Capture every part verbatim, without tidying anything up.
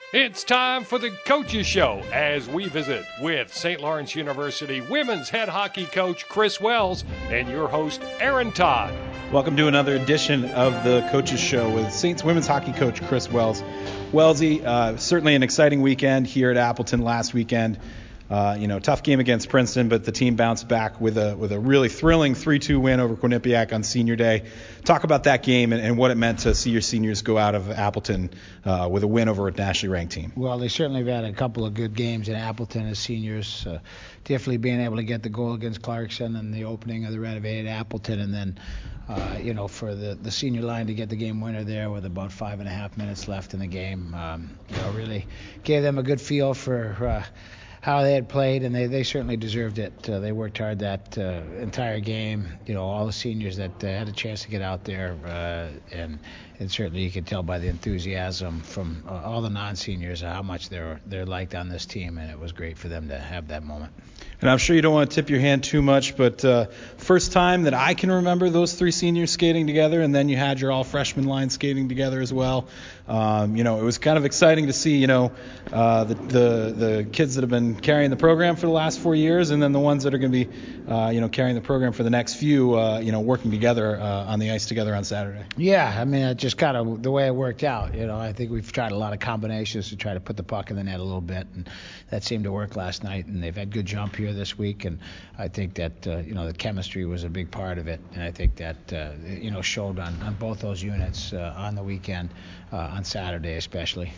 It's time for the Coaches Show as we visit with Saint Lawrence University women's head hockey coach Chris Wells and your host Aaron Todd. Welcome to another edition of the Coaches Show with Saints women's hockey coach Chris Wells. Wellsy, uh, certainly an exciting weekend here at Appleton last weekend. Uh, you know, tough game against Princeton, but the team bounced back with a with a really thrilling three two win over Quinnipiac on Senior Day. Talk about that game and, and what it meant to see your seniors go out of Appleton uh, with a win over a nationally ranked team. Well, they certainly have had a couple of good games in Appleton as seniors. Uh, definitely being able to get the goal against Clarkson and the opening of the renovated Appleton, and then uh, you know, for the, the senior line to get the game winner there with about five and a half minutes left in the game, um, you know, really gave them a good feel for Uh, how they had played, and they, they certainly deserved it. Uh, they worked hard that uh, entire game. You know, all the seniors that uh, had a chance to get out there, uh, and and certainly you could tell by the enthusiasm from uh, all the non-seniors how much they're they're liked on this team, and it was great for them to have that moment. And I'm sure you don't want to tip your hand too much, but uh, first time that I can remember those three seniors skating together, and then you had your all-freshman line skating together as well. Um, you know, it was kind of exciting to see, you know, uh, the, the the kids that have been carrying the program for the last four years, and then the ones that are going to be, uh, you know, carrying the program for the next few, uh, you know, working together uh, on the ice together on Saturday. Yeah, I mean, it just kind of the way it worked out. You know, I think we've tried a lot of combinations to try to put the puck in the net a little bit, and that seemed to work last night. And they've had good jump here this week, and I think that uh, you know, the chemistry was a big part of it, and I think that uh, you know, showed on, on both those units uh, on the weekend, uh, on Saturday especially.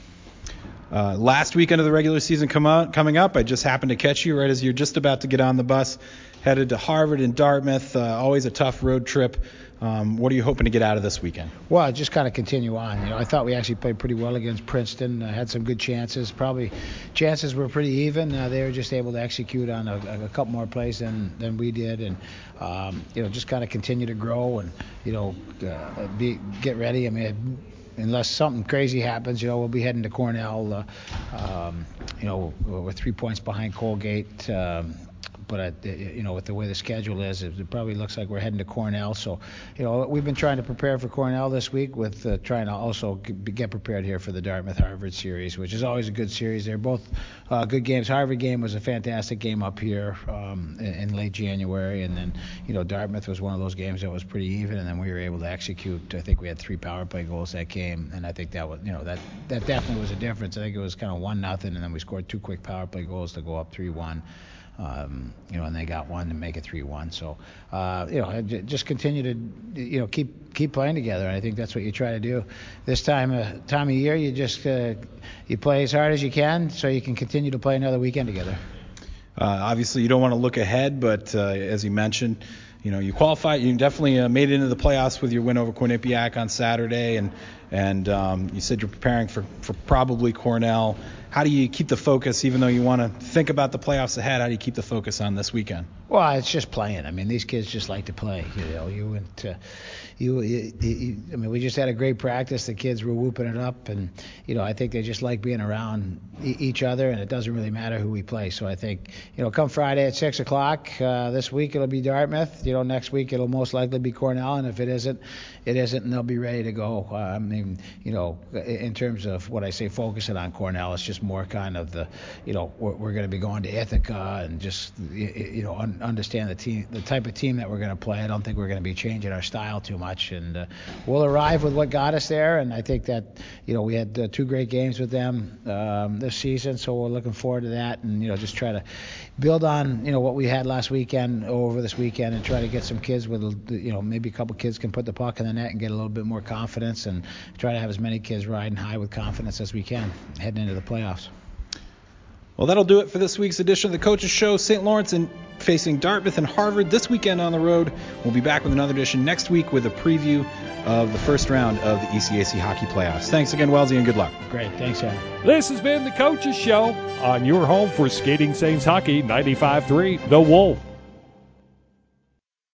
Uh, last weekend of the regular season come out, coming up, I just happened to catch you right as you're just about to get on the bus, headed to Harvard and Dartmouth. Uh, always a tough road trip. Um, what are you hoping to get out of this weekend? Well, just kind of continue on. You know, I thought we actually played pretty well against Princeton. Uh, had some good chances. Probably chances were pretty even. Uh, they were just able to execute on a, a couple more plays than, than we did, and um, you know, just kind of continue to grow and you know, uh, be get ready. I mean, unless something crazy happens, you know, we'll be heading to Cornell. Uh, um, you know, we're three points behind Colgate. Um, But, uh, you know, with the way the schedule is, it probably looks like we're heading to Cornell. So, you know, we've been trying to prepare for Cornell this week with uh, trying to also get prepared here for the Dartmouth-Harvard series, which is always a good series. They're both uh, good games. Harvard game was a fantastic game up here um, in, in late January. And then, you know, Dartmouth was one of those games that was pretty even, and then we were able to execute. I think we had three power play goals that game, and I think that was, you know, that, that definitely was a difference. I think it was kind of one nothing, and then we scored two quick power play goals to go up three one. Um, you know, and they got one to make it three one. So, uh, you know, just continue to, you know, keep keep playing together. And I think that's what you try to do. This time uh, time of year, you just uh, you play as hard as you can so you can continue to play another weekend together. Uh, obviously, you don't want to look ahead, but uh, as you mentioned, you know, you qualified. You definitely uh, made it into the playoffs with your win over Quinnipiac on Saturday, and and um, you said you're preparing for, for probably Cornell. How do you keep the focus, even though you want to think about the playoffs ahead? How do you keep the focus on this weekend? Well, it's just playing. I mean, these kids just like to play. You know, you went, uh, you, you, you, I mean, we just had a great practice. The kids were whooping it up, and you know, I think they just like being around e- each other, and it doesn't really matter who we play. So I think, you know, come Friday at six o'clock uh, this week it'll be Dartmouth. You know, next week it'll most likely be Cornell, and if it isn't, it isn't, and they'll be ready to go. Uh, I mean, you know, in terms of what I say, focusing on Cornell, it's just more kind of the, you know, we're, we're going to be going to Ithaca and just, you know, un- understand the team, the type of team that we're going to play. I don't think we're going to be changing our style too much, and uh, we'll arrive with what got us there. And I think that, you know, we had uh, two great games with them um, this season, so we're looking forward to that, and you know, just try to build on, you know, what we had last weekend over this weekend, and try to get some kids with, you know, maybe a couple kids can put the puck in the net and get a little bit more confidence, and try to have as many kids riding high with confidence as we can heading into the playoffs. Well, that'll do it for this week's edition of the Coaches Show. Saint Lawrence in facing Dartmouth and Harvard this weekend on the road. We'll be back with another edition next week with a preview of the first round of the E C A C hockey playoffs. Thanks again, Wellesley, and good luck. Great. Thanks, Aaron. This has been the Coaches Show on your home for Skating Saints Hockey, ninety-five three The Wolf.